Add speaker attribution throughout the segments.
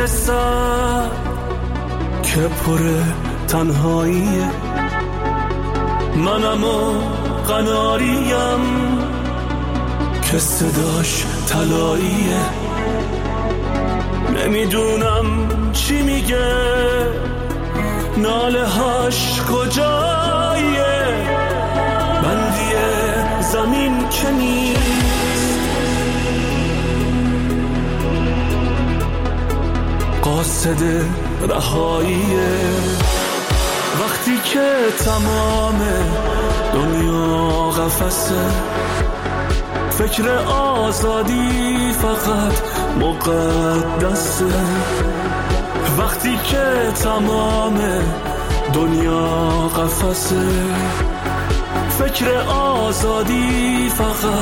Speaker 1: سر که پر تنهاییه، منم و قناریم که صداش طلاییه. نمیدونم چی میگه، ناله هاش کجاییه، بندی زمین که نیست، قاصد رهاییه. وقتی که تمام دنیا قفسه، فکر آزادی فقط مقدسه. وقتی که تمام دنیا قفسه، فکر آزادی فقط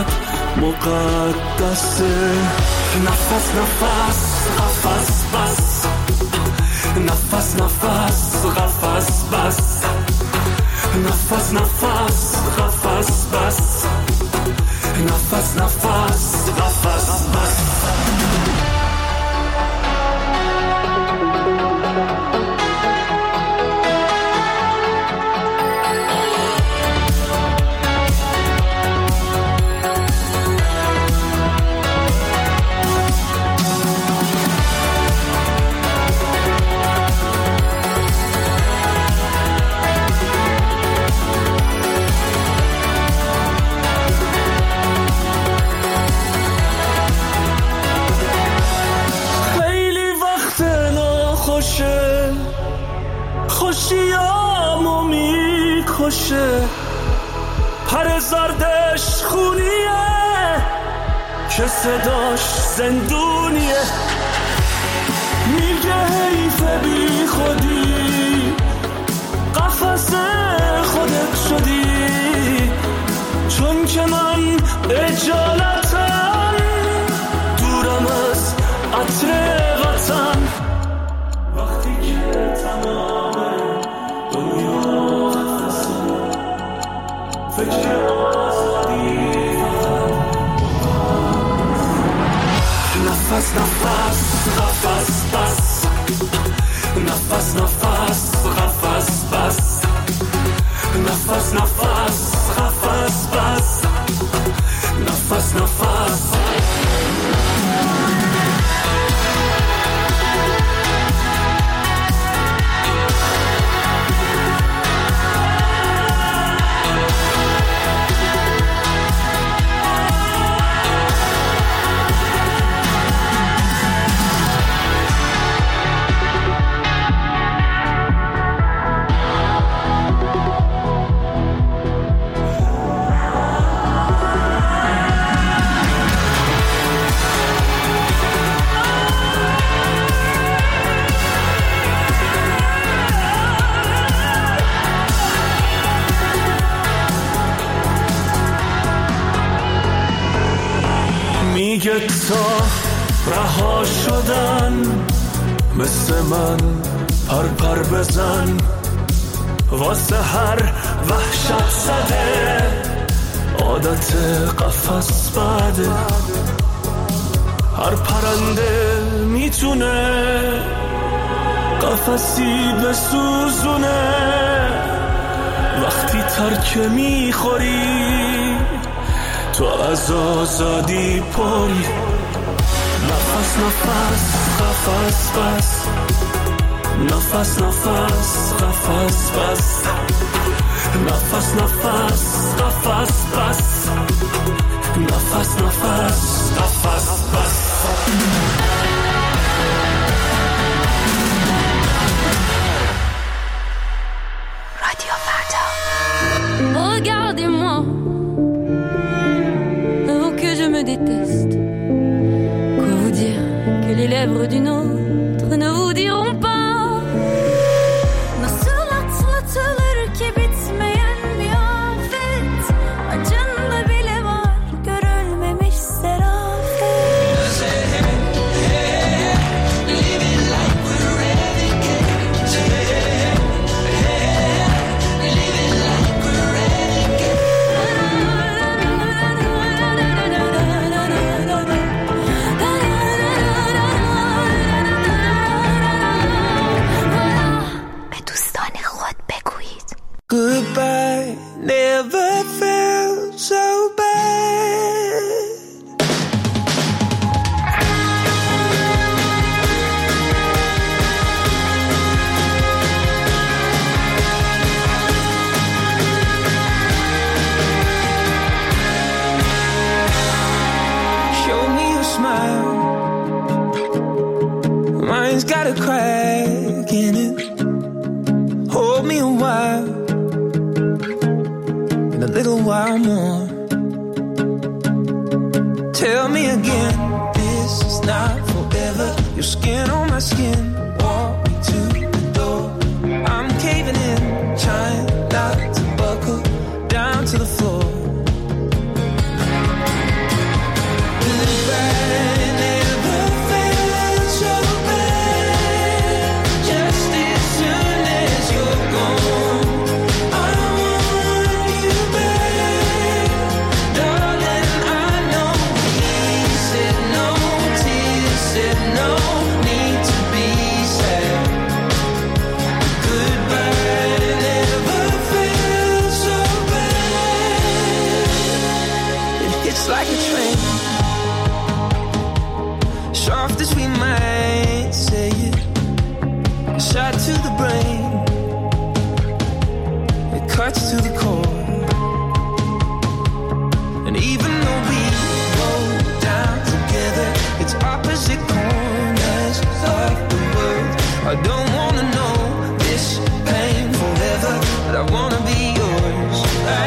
Speaker 1: مقدسه. نفس نفس قفس بس، نفس نفس قفس بس، نفس نفس قفس بس، نفس نفس قفس بس. خوشیامو میکشه، پر زردش خونیه که صداش زندونیه. میگه حیف بی خودی، قفس خودت شدی، چون که من اجالتم، دورم از عطر وطن. وقتی که تمام دنیا قفسه، فکر آزادی نفس نفس قفس بس، نفس نفس قفس بس، نفس نفس قفس بس، نفس نفس. میگه تا رها شدن مثل من پر بزن، واسه هر وحشت زده عادت قفس بده. هر پرنده میتونه قفسی بسوزونه، وقتی ترک میخوری تو از آزادی پری. نفس نفس قفس بس، نفس نفس قفس بس، نفس نفس قفس بس، نفس نفس قفس بس.
Speaker 2: رادیو فردا. Regardez-moi, oh que je me déteste. Quoi vous dire que les lèvres d'une autre ne vous diront pas. Nasıl atlatılır ki bitmeyen bir afet, acında bile var görülmemiş serafet.
Speaker 1: Something's got a crack in it. Hold me a while, and a little while more. Tell me again, this is not forever. Your skin on my skin, walk me to the door. I'm caving in, trying not to buckle down to the floor. Like a train, soft as we might say it, a shot to the brain, it cuts to the core. And even though we go down together, it's opposite corners of the world. I don't wanna know this pain forever, but I wanna be yours.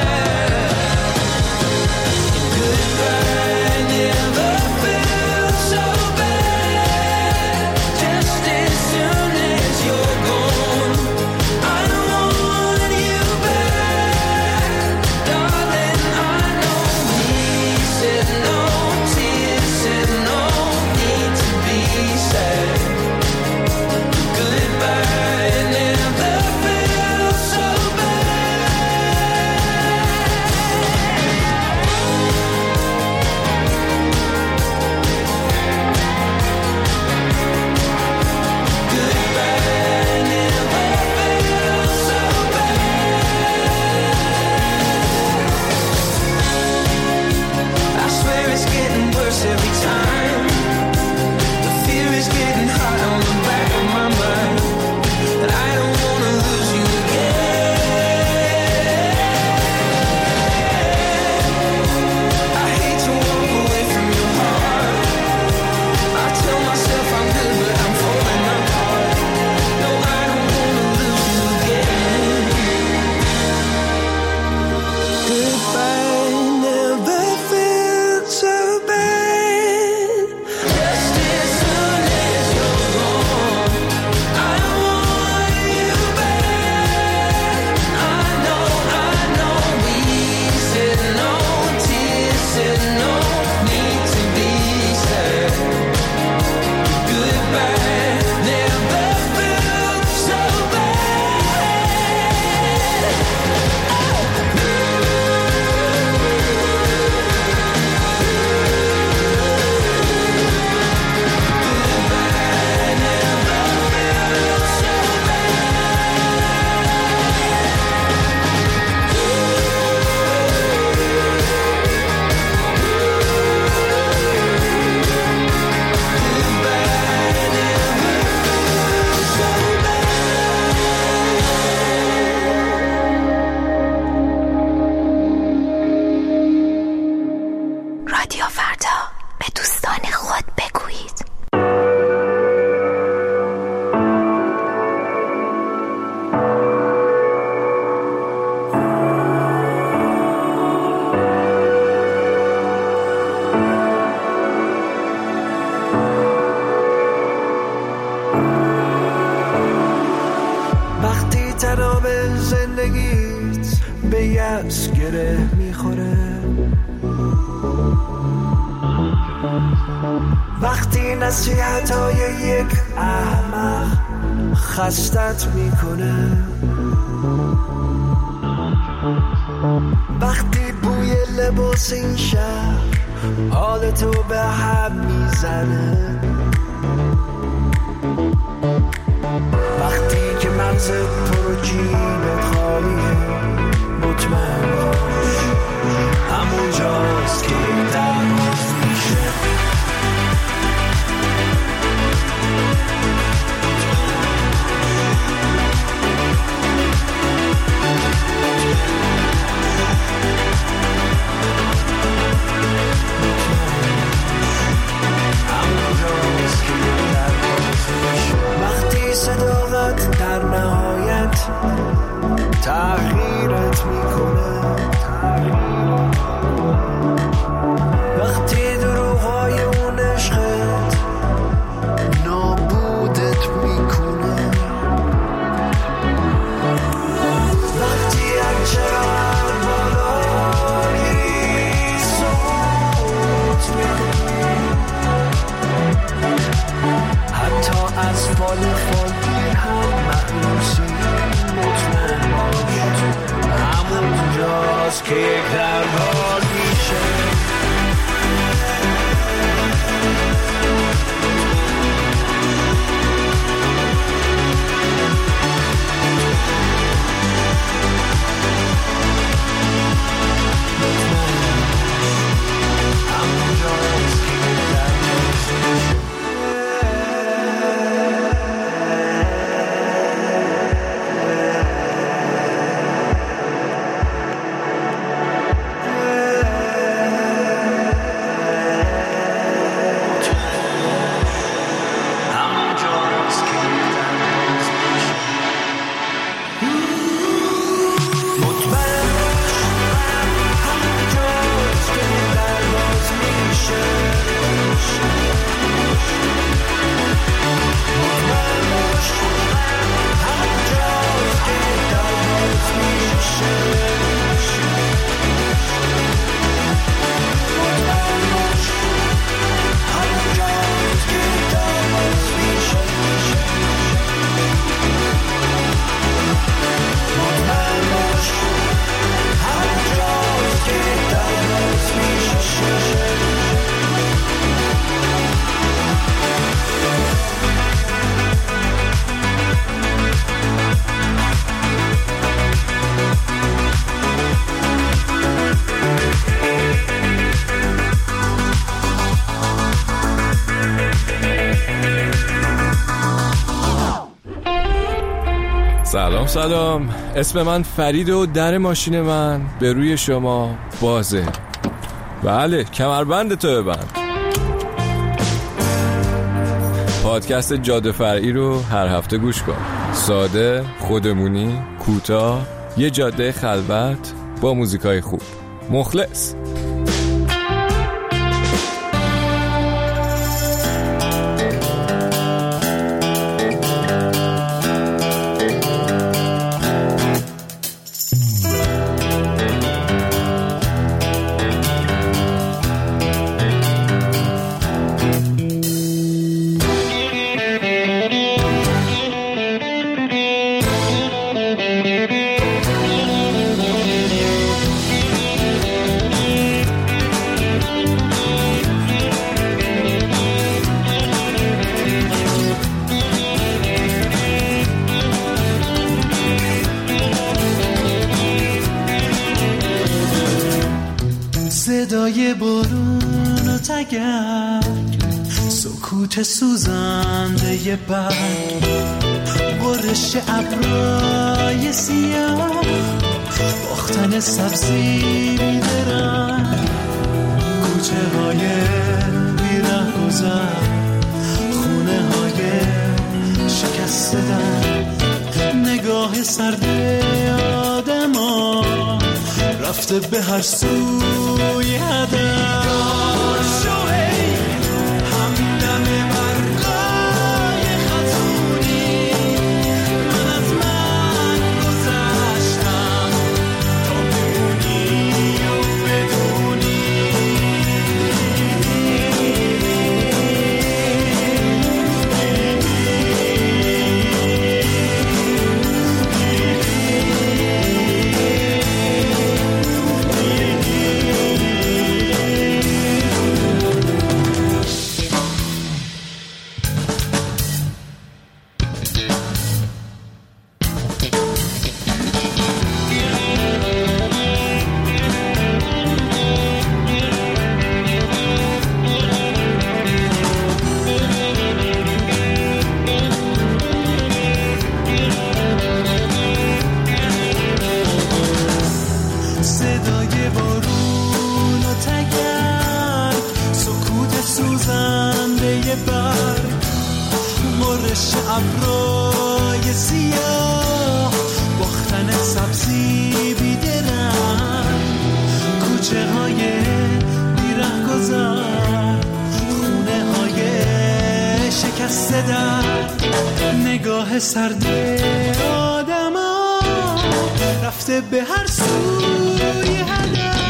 Speaker 1: Goodbye never felt so bad. Just as soon as you're gone, I don't want you back, darling. I know we said no, tears said no, need to be sad. Goodbye never felt so bad. Every time the fear is getting hot on the back of my mind, and I don't wanna lose you again. I hate to walk away from your heart. I tell myself I'm good, but I'm falling apart. No, I don't wanna lose you again. Goodbye never felt so bad.
Speaker 3: وقتی نصیحت‌های یک احمق خستت میکنه، وقتی بوی لباس این شهر حالتو به هم میزنه، وقتی که مغزت پر جیبت خالیه، مطمئن باش همونجاست که درماز میشه. همونجاست که درماز میشه. اونجاست که یک در باز میشه.
Speaker 4: سلام، اسم من فرید و در ماشین من به روی شما بازه. بله، کمربند تو ببند. پادکست جاده فرعی رو هر هفته گوش کن. ساده، خودمونی، کوتاه، یه جاده خلوت با موزیکای خوب. مخلص.
Speaker 3: صدای بارون و تگرگ، سکوت سوزنده ی برگ، برش ابرای سیاه، باختن سبزی بیدرنگ، کوچه های بیره گذر، خونه های شکست در، نگاه سرد آدم ها رفته به هر سوی هدف. شوهی همدم برقای خطونی، من از من گذشتم تا بمونی و بدونی. صدای بارون و تگرگ، سکوت سوزنده ی برگ، مرش ابرای سیاه، باختن سبزی بیدرنگ، کوچه های بیره گذر، خونه های شکست در، نگاه سرد آدم ها رفته به هر سوی هدف.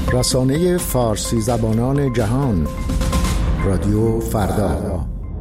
Speaker 5: رسانه فارسی زبانان جهان، رادیو فردا.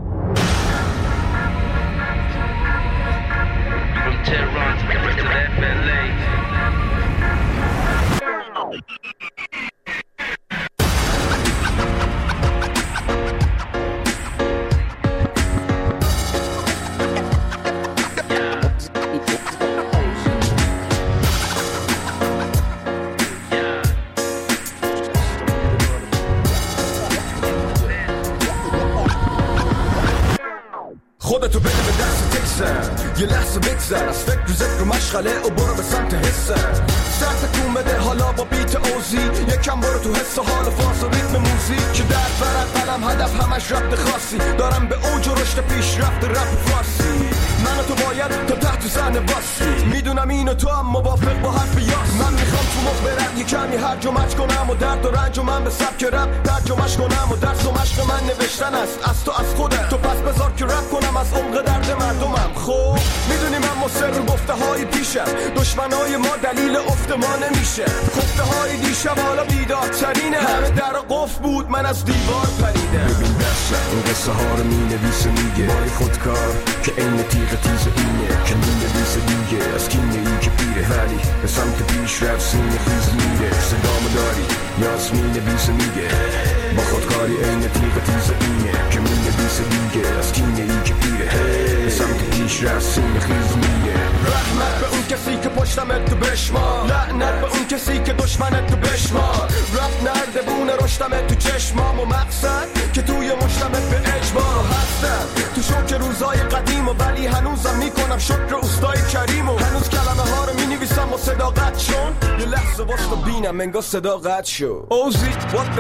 Speaker 3: خودتو بده به دست تکسن، یه لحظه بگذر از فکر ذکر و مشغله و برو به سمت حسن. سرتکون بده حالا با بیت اوزی، یکم برو تو حس و حال فاز و ریتم موزیک که در برد قلم هدف همش ربط خاصی دارم به اوج و رشد پیش رفت رپ فارسی. من و تو باید تا تحت زن باسی، میدونم اینو تو هم موافق با حرف یاس. من میخوام تو مخ برم یه کمی هرج و مرج کنم و درد و رنج و من به سبک رپ ترجمه‌اش کنم و درس و مشق من نوشتن است از تو از خودت. تو پس بذار که رپ کنم از عمق درد مردمم. خب میدونی من مصر گفته های پیشم، دشمنای ما دلیل افت ما نمیشه. خفته های دیشب حالا بیدارترینه، همه در قفل بود من از دیوار پریدم. ببین دستم این قصه ها رو مینویسه میگه بای خودکار که این تیغ تیز اینه که مینویسه دیگه از کینه ای که پیره ولی به سمت پیش رفت سینه خیز میره. صدامو داری یاس مینویسه میگه با خودکاری این تیغ تیز اینه که مینویسه دیگه از کینه ای که پیره به سمت پیش رفت سینه خیز میره. رحمت به اون کسی که پشتمت تو بشمار، لعنت به اون کسی که دشمنت تو بشمار. رب نرده بونه رشتمت تو چشمام و مقصد که توی مشتمت به اجبار هستم. تو شوک روزای قدیم و ولی هنوزم میکنم شکر اوستای کریم و هنوز کلمه ها رو مینویسم و صداقت شون. یه لحظه واسه بینم انگار صداقت شو. اوزی what the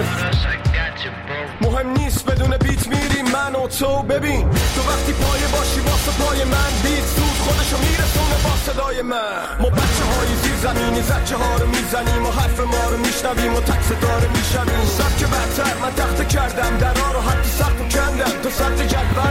Speaker 3: مهم نیست بدون بیت میریم من و تو. ببین تو وقتی پایه باشی واسه پای من بیت زود خودشو میرسونه با صدای من. ما بچه های زیر زمینی زچه ها رو میزنیم و حرف ما رو میشنویم و تک صدا رو میشنویم. سبک برتر من تخته کردم درها رو حتی سخت و کندم تا سطح جدول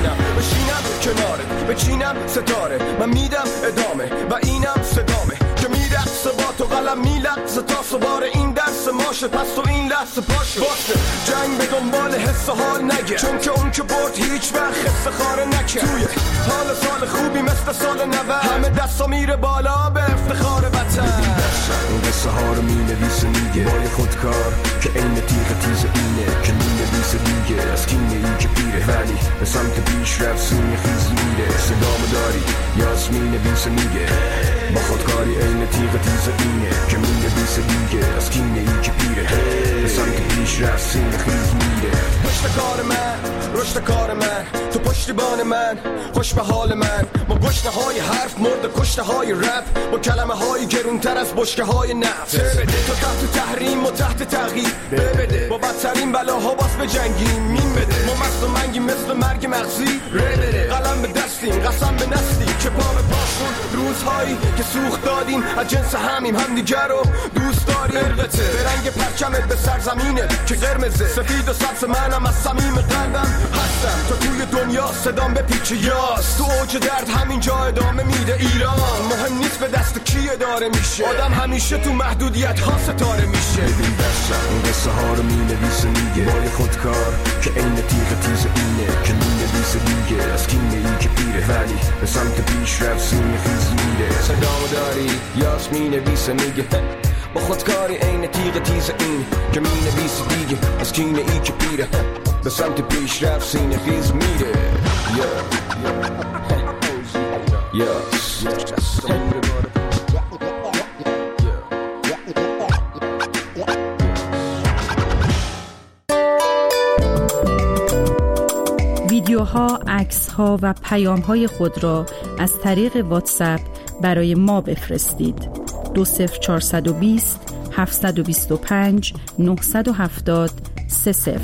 Speaker 3: بشینم کناره بچینم ستاره. من میدم ادامه و اینم صدامه که میرقصه با تو قلم میلقصه تا سوار این درس ماشه. پس تو این لحظه پاشه واسه جنگ به دنبال حس حال نگه، چون که اون که برد هیچ وقت حس خاره نکه. توی حال سال خوبی مثل سال 90 همه دستا میره بالا به افتخار وطن. این قصه ها رو مینویسه میگه بای خودکار که این تیغ تیز اینه که مینویسه دیگه از کینه ای که پیره ولی به سمت پیش رفت سینه خیز میره. صدامو داری یاس مینویسه میگه با خودکاری این تیغ تیز اینه که مینویسه دیگه از کینه ای که پیره به سمت پیش رفت سینه خیز میره. پشت کار من رشد کار من تو پشتیبان من خوش به حال من. با گشنه های حرف مرد کشته های رپ با کلمه های گرونتر از بشکه های نفت. بده تو تحت تحریم و تحت تغییر بده با بدترین بلاها باز به جنگیم مین بده. ما مست و منگیم مثل مرگ مغزی بده. قلم به دستیم قسم به نسلی که پا به پاشون روزهایی که سوخت دادیم از جنس همیم همدیگر رو دوست داریم. ارقته به رنگ پرچمت به سرزمینه که قرمزه سفید و سبز منم از صمیم قلبم هستم. تا توی دنیا صدام به پیچ یاس تو اوج درد همینجا ادامه میده. ایران مهم نیست به دست کی اداره میشه، آدم همیشه تو محدودیت ها ستاره میشه. ببین دستم این قصه ها رو مینویسه میگه بای خودکار که این تیغ تیز اینه که مینویسه دیگه از کینه ای که پیره ولی به سمت پیش رفت سینه خیز میره. صدامو داری یاس مینویسه میگه با خودکاری این تیغ تیز این که مینویسه دیگه از کینه ای که پیره به سمت پیش رفت سینه خیز میره.
Speaker 6: ویدیوها، عکس‌ها و پیام‌های خود را از طریق واتساپ برای ما بفرستید. 20420 725 970 30.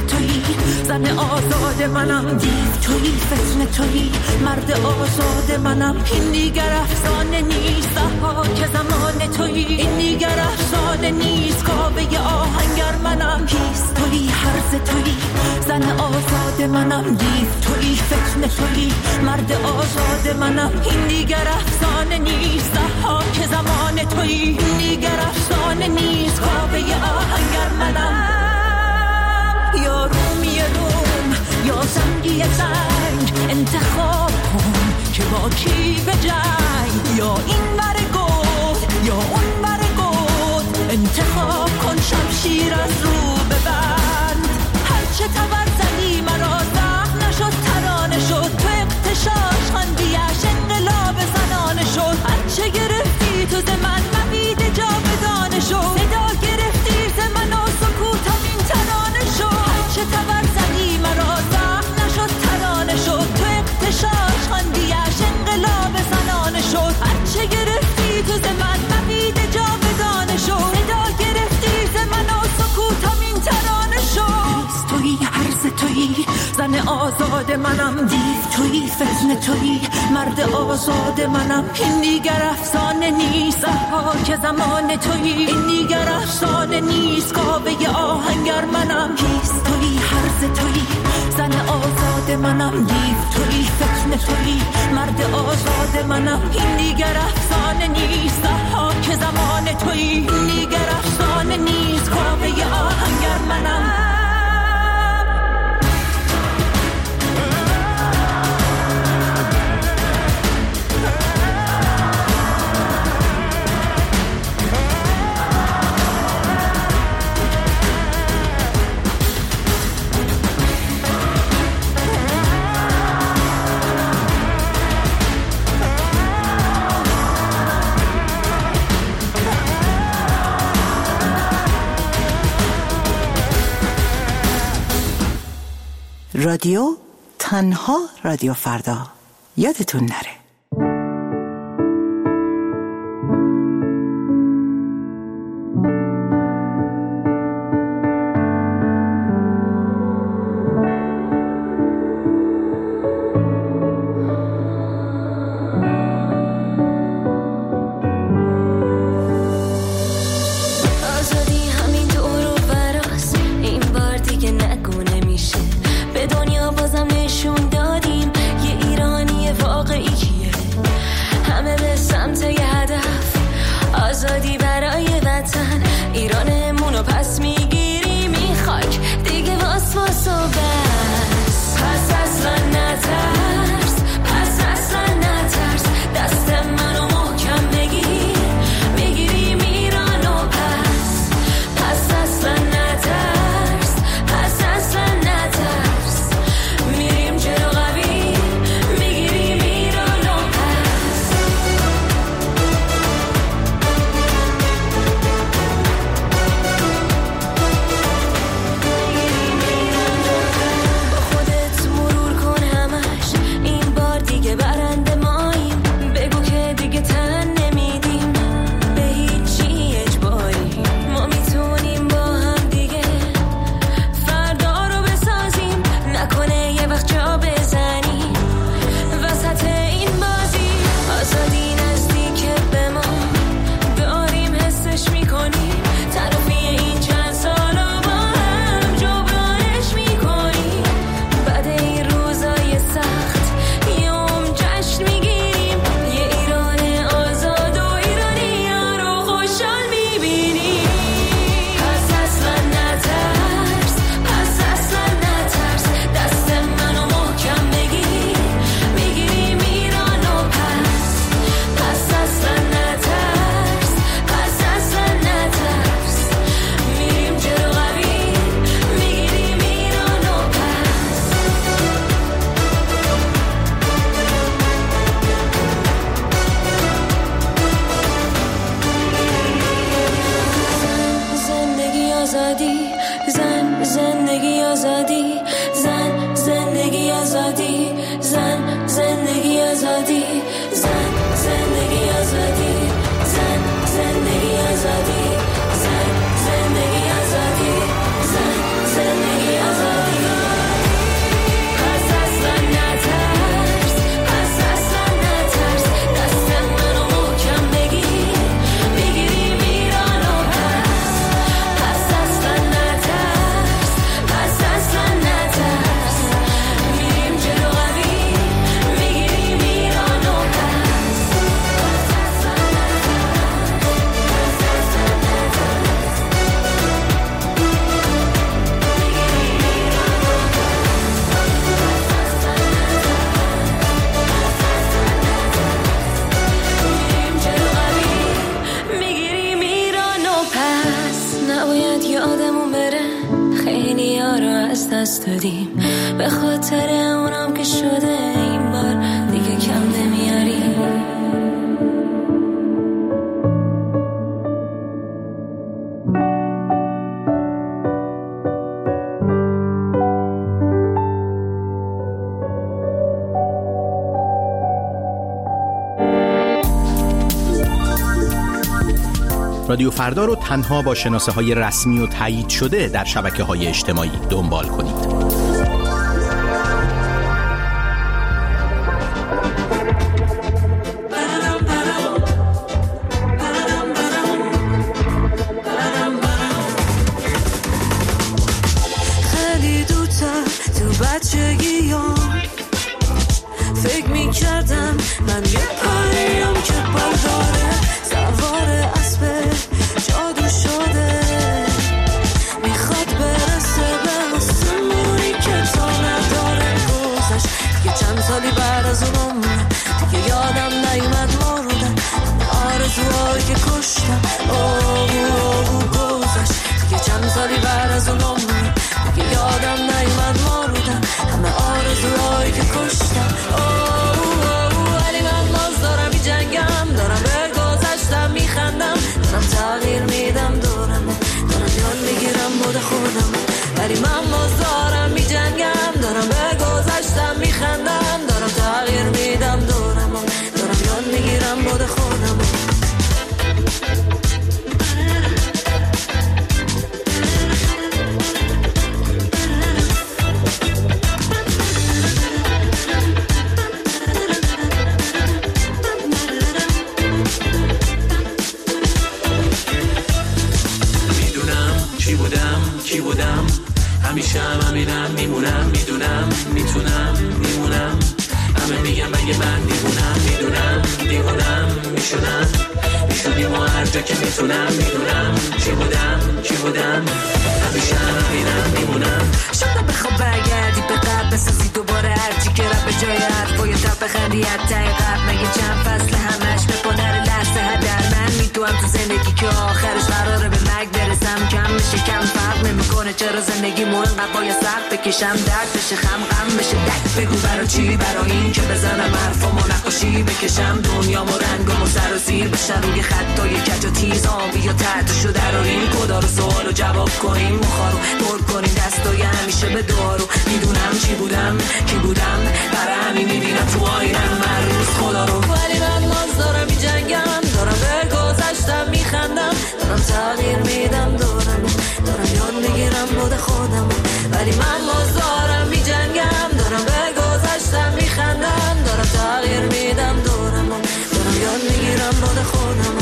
Speaker 7: زن آزاد منم دیو تویی فتنه تویی مرد آزاد منم منم. این دیگر افسانه نیست که زمان تویی. این دیگر افسانه نیست کاوه آهنگر منم. کیست تویی هرز تویی زن آزاد منم. دیو تویی فتنه تویی مرد آزاد منم. این دیگر افسانه نیست که زمان تویی. این دیگر افسانه نیست کاوه آهنگر منم. یا رومی روم یا زنگی زنگ انتخاب کن که با کی به جنگ. یا این ور گود یا اون ور گود انتخاب کن شمشیر از رو ببند. هرچه تبر زدی مرا زخم نشد ترانه شد. تو اغتشاش خواندیش انقلاب زنانه شد. هرچه گرفتی تو ز من مبید جاودانه شد. صدا گرفتی ز من و سکوتم این ترانه شد. هرچه تبر زدی مرا زخم نشد ترانه شد. تو اغتشاش خواندیش انقلاب زنانه شد. هرچه گرفتی تو ز من مبید جاودانه شد. صدا گرفتی ز من و سکوتم این ترانه شد. تویی هرز تویی زن آزاد منم. دیو تویی فتنه تویی مرد آزاد منم. این دیگر افسانه نیست که زمان تویی. این دیگر افسانه نیست کاوه آهنگر منم. کیست تویی هرز تویی زن آزاد منم. دیو تویی فتنه تویی مرد آزاد منم. این دیگر افسانه نیست که زمان تویی. این دیگر افسانه نیست کاوه آهنگر منم.
Speaker 8: رادیو تنها رادیو فردا. یادتون نره.
Speaker 2: نفس دادیم، به خاطر اونم که شده این بار دیگه کم نمیاریم.
Speaker 9: رادیو فردا رو تنها با شناسه‌های رسمی و تایید شده در شبکه‌های اجتماعی دنبال کنید.
Speaker 2: خیلی دوتا تو بچگیام فکر می‌کردم من یه پریم که برداره سوار اسب جادو شده، میخواد برسه به آسمونی که تا نداره. گذشت دیگه چند سالی بعد از اون عمره، دیگه یادم نیومد مردم آرزوهایی که کشتم. گذشت دیگه چند سالی بعد از اون عمره، دیگه یادم نیومد مردم همه آرزوهایی که کشتم. ولی من باز دارم می جنگم، دارم به گذشتم میخندم، دارم تغییر میدم دورم، دارم یاد میگیرم بود خودم. ولی من باز دارم می جنگم، دارم به گذشتم میخندم، دارم تغییر میدم دورم، دارم یاد میگیرم بود خودم.
Speaker 1: کی بودم همیشه همینم میمونم، میدونم میتونم میمونم، همه میگم مگه من دیوونم، میدونم دیوونم میشدیم و هر جا که میتونم، میدونم کی بودم همیشه همینم میمونم.
Speaker 2: شاید بخواب برگردی به قبل بسازی دوباره هرچی که رب به جای حرفای تب بخندی حتی قبل، مگه چند فصل همش بپنر لحظه هدر من میتونم تو زندگی که آخرش قراره به مرگ برسم. کم میشه کم فرق نمیکنه، چرا زندگی مو انقدر باید سخت بکشم، درد بشه غم بشه دک. بگو برای چی؟ برای این که بزنم حرفامو نقاشی بکشم، دنیامو رنگامو سر و زیر بشن روی خطای کج و تیز، آبی یا تحتشو دراریم، خدا رو سوالو جواب کنیم، مخارو پر کنیم دستای همیشه به دارو. میدونم چی بودم کی بودم، برای همین میبینم تو آینم من روز خدا رو. ولی من باز دارم می جنگم، دارم به گذشتم میخندم، دارم تغییر میدم دورم، دارم یاد میگیرم بود خودم. ولی من باز دارم می جنگم، دارم به گذشتم میخندم، دارم تغییر میدم دورم، دارم یاد میگیرم بود خودم.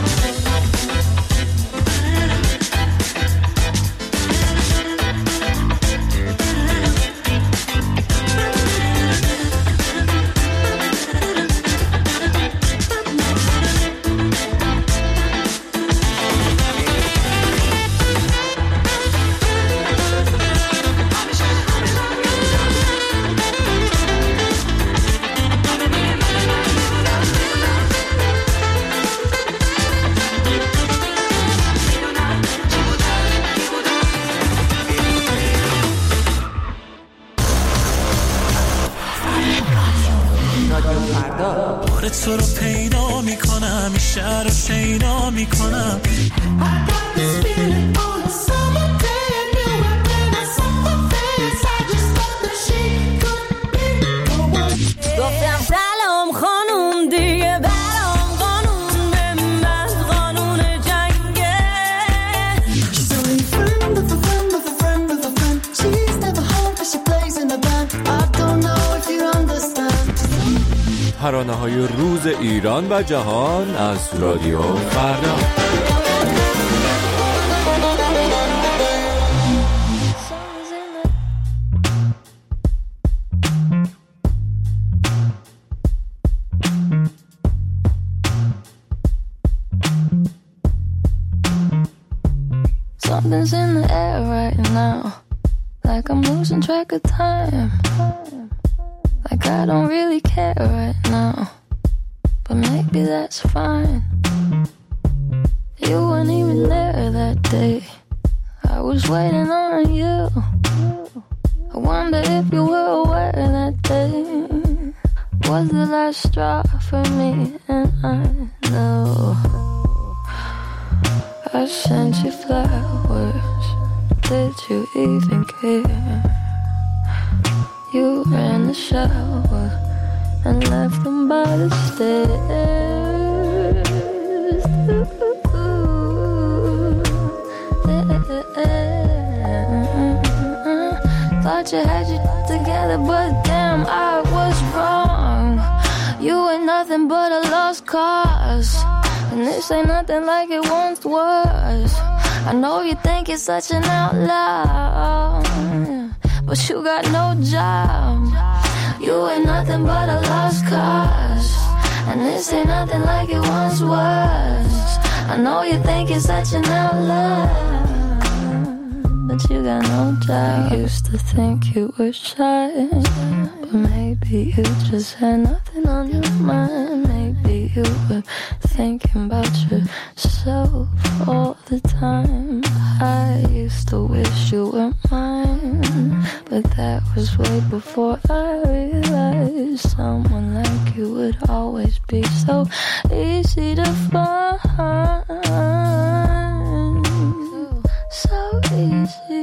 Speaker 1: تو رو پیدا میکنم، این شهر رو شیدا میکنم.
Speaker 2: گفتم سلام خانوم دیگه برام قانون به من قانون جنگه.
Speaker 4: ترانه‌های روز ایران و جهان از رادیو فردا.
Speaker 2: Something's in the air right now, like I'm losing track of time. Like I don't really care right now, but maybe that's fine. You weren't even there that day, I was waiting on you.
Speaker 10: I wonder if you were aware that day was the last straw for me, and I know I sent you flowers. Did you even care? You were in the shower and left them by the stairs. Thought you had you together, but damn, I was wrong. You ain't nothing but a lost cause, and this ain't nothing like it once was. I know you think you're such an outlaw, but you got no job. You ain't nothing but a lost cause, and this ain't nothing like it once was. I know you think you're such an outlaw, but you got no job. I used to think you were shy, but maybe you just had nothing on your mind. Maybe you were thinking about yourself all the time. I used to wish you were mine, but that was way before I realized someone like you would always be so easy to find. So easy.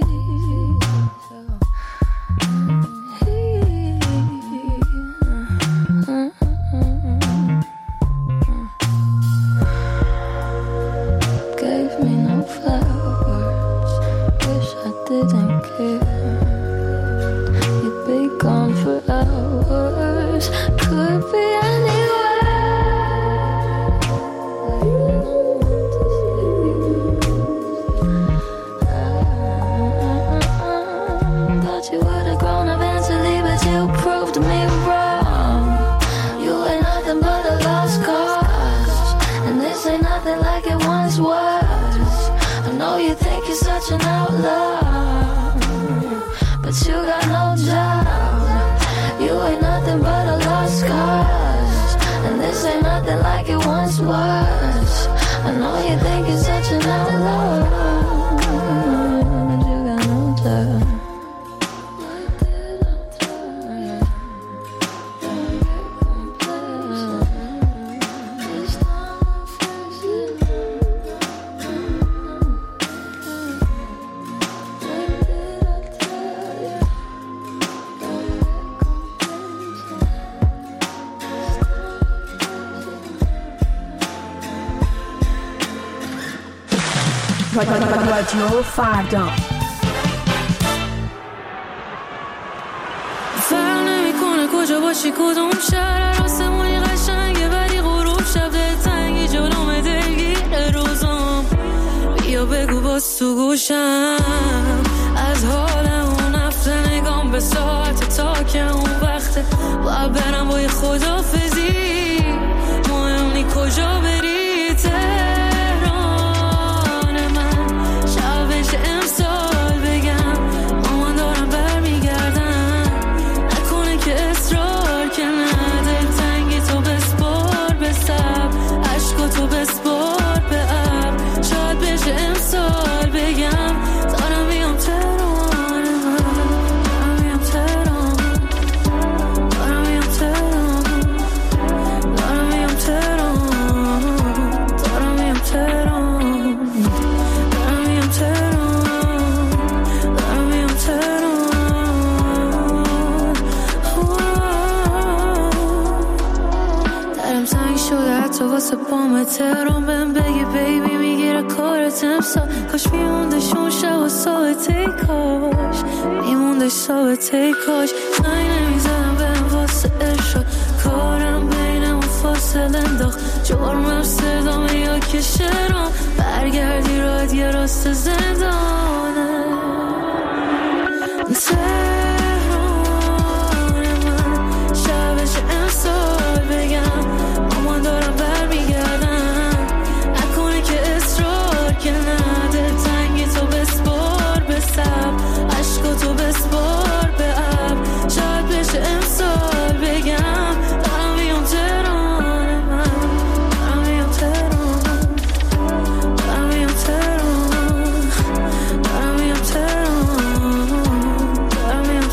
Speaker 10: Gave me no flowers, wish I didn't care. You'd be gone for hours, could be anywhere. Thought you would have grown eventually, but you proved me wrong. You ain't nothing but a lost cause, and this ain't nothing like it once was. I know you think you're such an outlaw, but you got no job. You ain't nothing but a lost cause, and this ain't nothing like it once was. I know you think you're such an outlaw, but you got no job.
Speaker 6: رادیو فردا.
Speaker 10: فرق نمیکنه کجا باشی کدوم شهر، آسمونی قشنگه ولی غروب شب دلتنگی جلوم دلگیر روزم. بیا بگو باز تو گوشم از حال اون هفته، نگام به ساعت تا که اون وقته باید برم با یه خدافزی. مهم نی کجا بری، امسال بگم مامان دارم برمیگردم، نکنه که اصرار که ندل تنگی تو بسپار به سب، عشقا تو بسپار به اب. شاید بشه امسال بگم دارم میام تهران، دارم میام تهران، دارم میام تهران، دارم میام تهران، دارم میام تهران. تو واسه پام تهران بهم بگی بیبی میگیره کارت امسال. کاش میمونده شون شب و ثابته، کاش میمونده ثابته، کاش زنگ نمیزدم بهم واسه ارشاد. کارم بینمون فاصله انداخت، جرمم صدامه یا که شرام. برگردی راحت یه راست زندانه تهران من. شبش امسال بگم مامان دارم برمیگردم، نکنه که اصرار که نده تنگی تو بسپار به سب، عشقا تو بسپار به اب. شاید بشه امسال بگم دارم میام تهران من، دارم میام تهران، دارم میام تهران، دارم میام تهران، دارم میام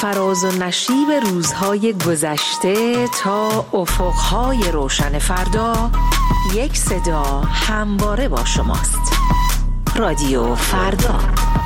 Speaker 2: فراز و نشیب روزهای گذشته تا افقهای روشن فردا، یک صدا همواره با شماست. رادیو فردا.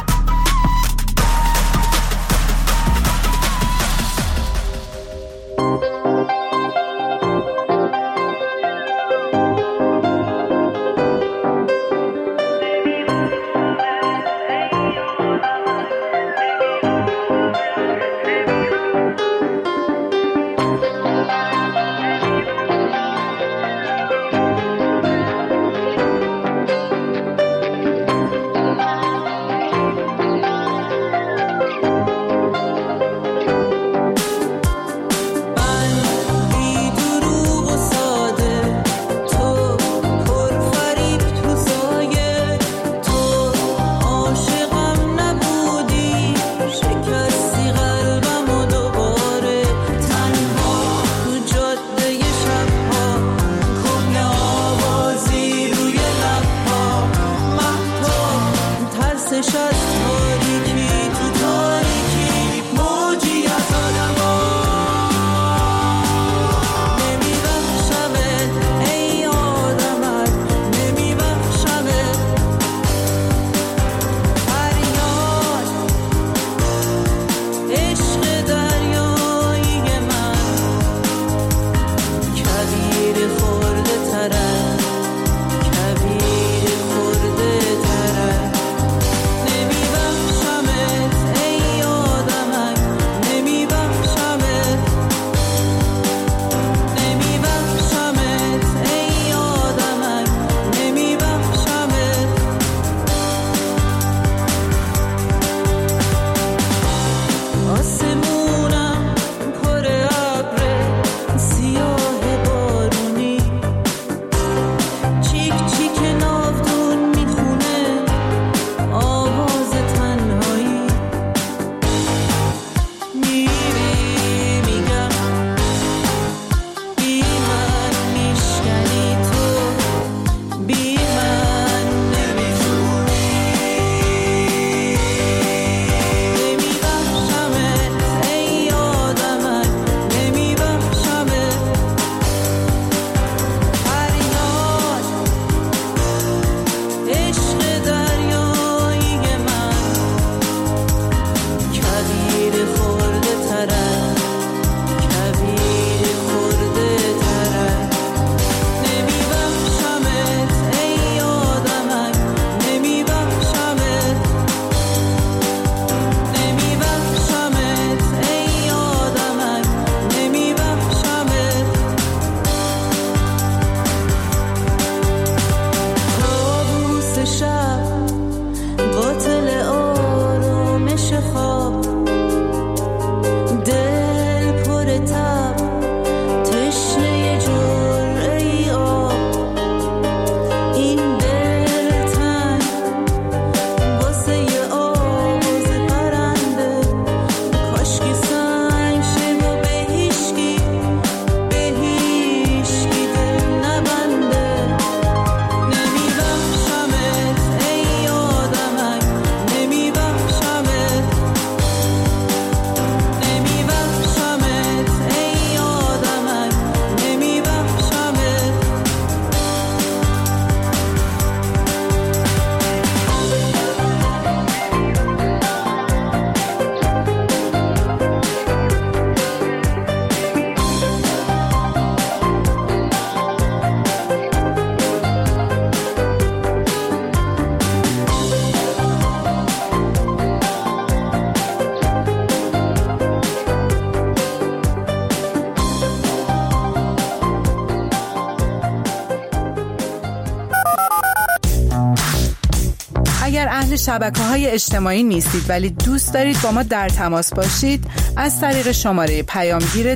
Speaker 11: اهل شبکه‌های اجتماعی نیستید ولی دوست دارید با ما در تماس باشید، از طریق شماره پیامگیر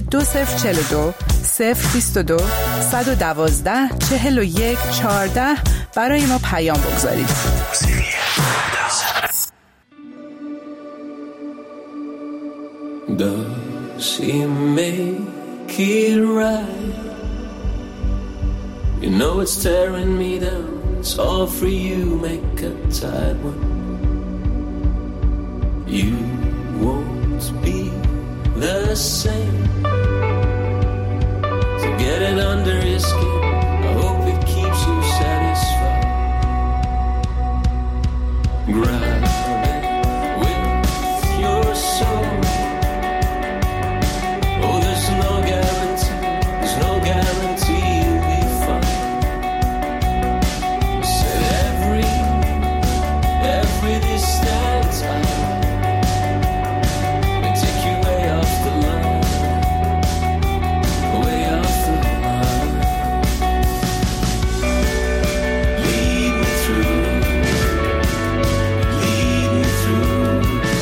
Speaker 11: 2042 022 112 41 14 برای ما پیام بگذارید.
Speaker 1: Does he make it right? You know it's tearing me down. It's all for you, make a tight one. You won't be the same. To get it under your skin, I hope it keeps you satisfied. Grab it with your soul. Oh, there's no guarantee, there's no guarantee you'll be fine. Said every distance may take you way off the line, way off the line. Lead me through, lead me through,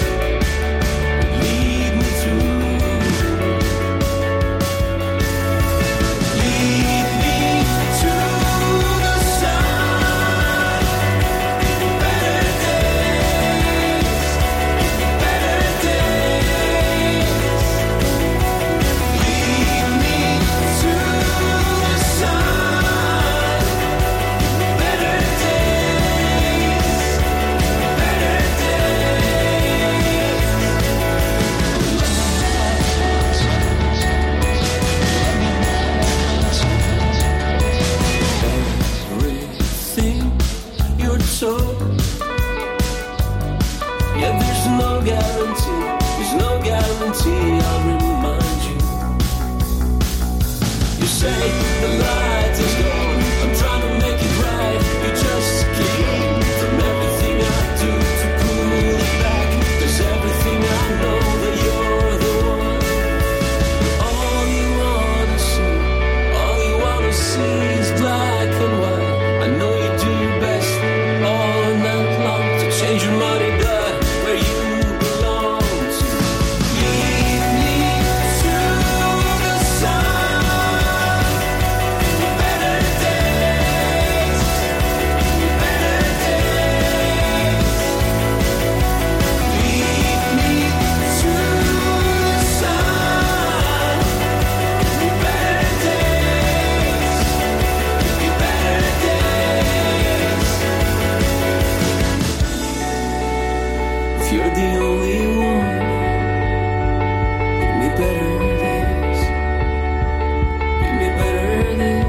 Speaker 1: lead me through. Lead me to the sun. Better days, better days. Lead me to the sun. Better days, better everything you're told. Yeah, there's no guarantee, there's no guarantee. I'll remind you. You say the light is gone, I'm trying to make it right. You just keep from everything I do to pull it back. There's everything I know that you're the one. All you wanna see is black and white. I know you do your best all night long to change your money blood where you belong to. Lead me to the sun. Better days, better days. Lead me to the sun. Better days, better days. If you're the only one, give me better days. Give me better days.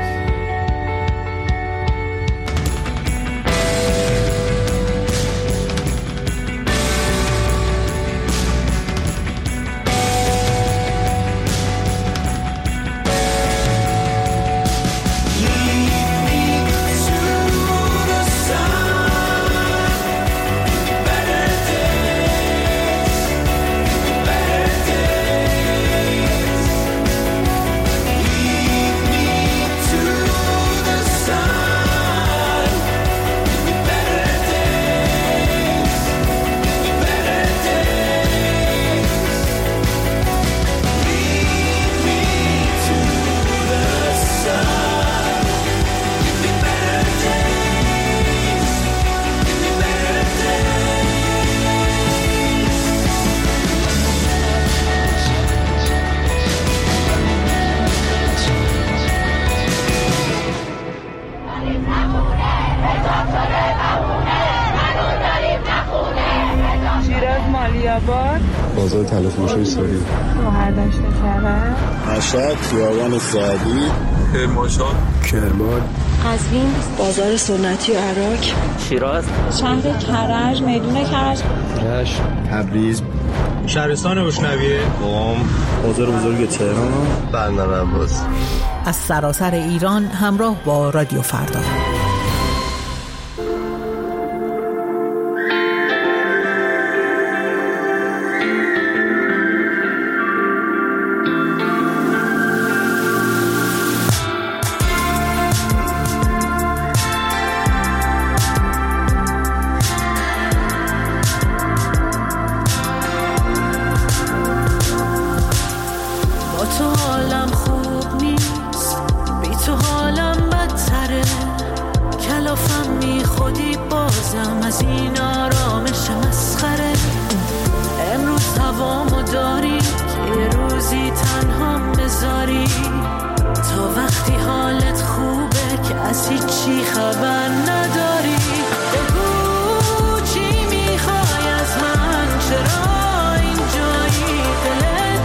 Speaker 1: Lead me to the sun. Better days, better days. Lead me to the sun. Better days, better days. Lead me to the sun. Give me better days, give me better
Speaker 11: شیراز مالی‌آباد
Speaker 12: بازار طلا فروش ایساری
Speaker 11: شوهر داشته کرد
Speaker 12: مشهد خیابان سعدی کرمان
Speaker 13: قزوین بازار سنتی و عراق
Speaker 14: شیراز
Speaker 13: شهر کرج میدون کرج
Speaker 12: رشت تبریز
Speaker 15: شهرستان روشنویه
Speaker 12: قم بازار بزرگ تهران بندر عباس.
Speaker 8: از سراسر ایران همراه با رادیو فردا.
Speaker 2: با تو حالم خوب نیست، بی تو حالم بدتره. کلافم بی خودی بازم از این آرامش مسخره. امروز هوامو داری که یه روزی تنها بذاری، تا وقتی حالت خوبه که از هیچی خبر نداری. بگو چی میخوای از من، چرا اینجایی؟ دلت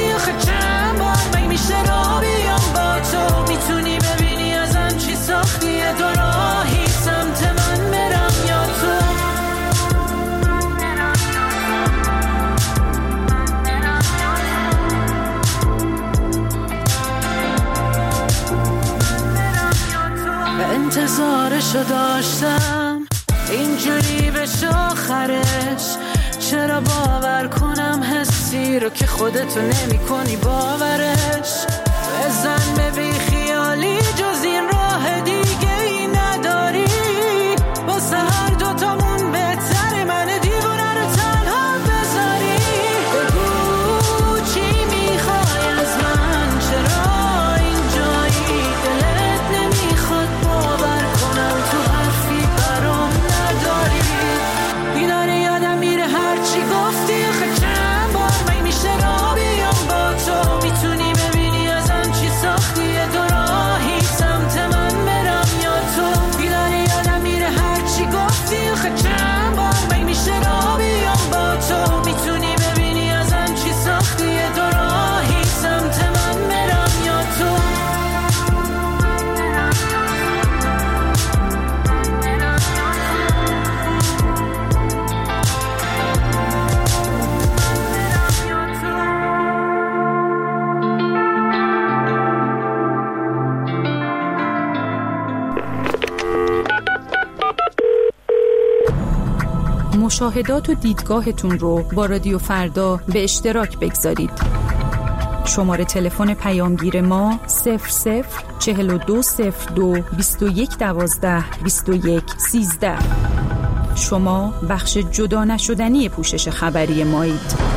Speaker 2: آخه چند بار من میشه را بیام با تو میتونی ببینی ازم چی ساختیه دو راهی سمت من برم یا تو و انتظارشو داشتم اینجوری بشه آخرش چرا باور کنم حسی رو که خودتو نمی کنی باورش بزن به بی خیالی جز این راه دیگه ای نداری واسه هر دوتامون بهتره من دیوونه رو تنها بذاری بگو چی میخوای از من چرا اینجایی دلت نمیخواد باور کنم تو حرفی برام نداری بیداره یادم میره هرچی گفتی آخه چند بار من میشه را بیام با تو میتونی ببینی ازم چی ساختیه دو راهی سمت من برم یا تو بیداره یادم میره هرچی گفتی آخه چند بار من میشه را بیام با تو میتونی ببینی ازم چی ساختیه دو راهی سمت من برم یا تو
Speaker 8: مشاهدات و دیدگاهتون رو با رادیو فردا به اشتراک بگذارید. شماره تلفن پیامگیر ما 004202 2112 2113. شما بخش جدا نشدنی پوشش خبری مایید.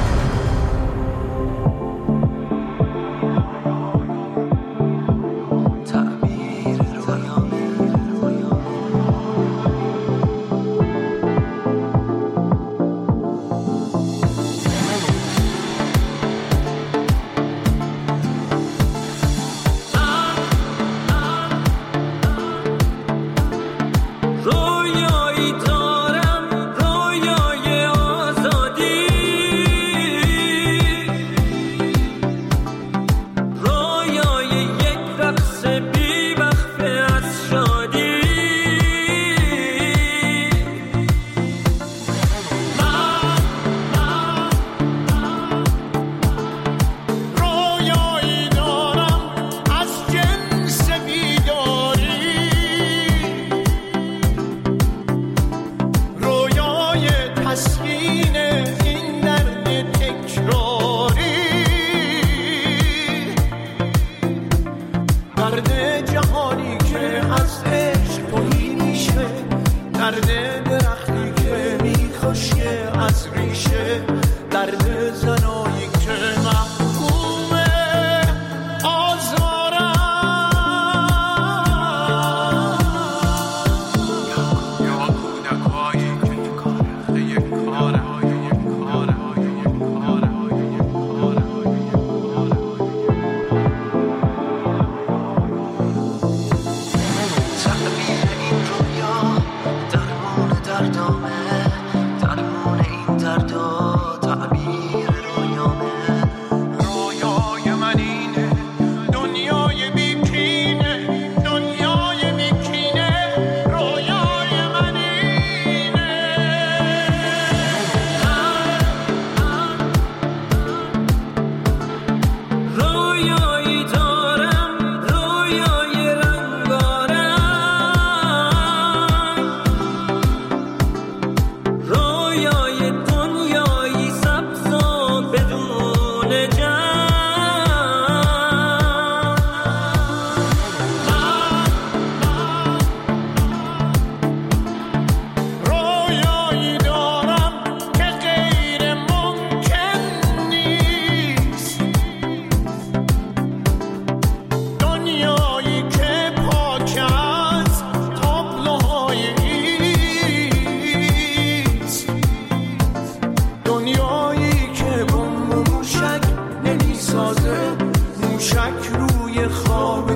Speaker 1: موشک روی خواب